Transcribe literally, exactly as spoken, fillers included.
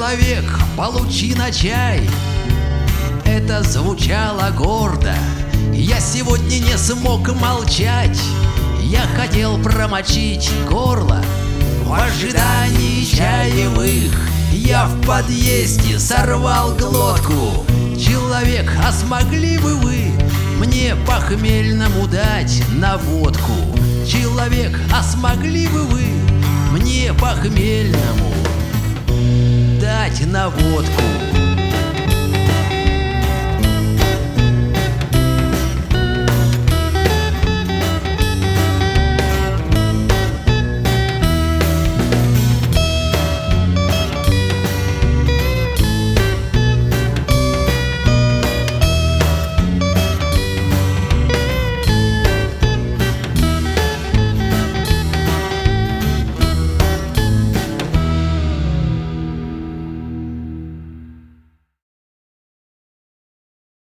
Человек, получи на чай. Это звучало гордо. Я сегодня не смог молчать. Я хотел промочить горло. В ожидании чаевых я в подъезде сорвал глотку. Человек, а смогли бы вы мне похмельному дать на водку? Человек, а смогли бы вы мне похмельному дать на водку?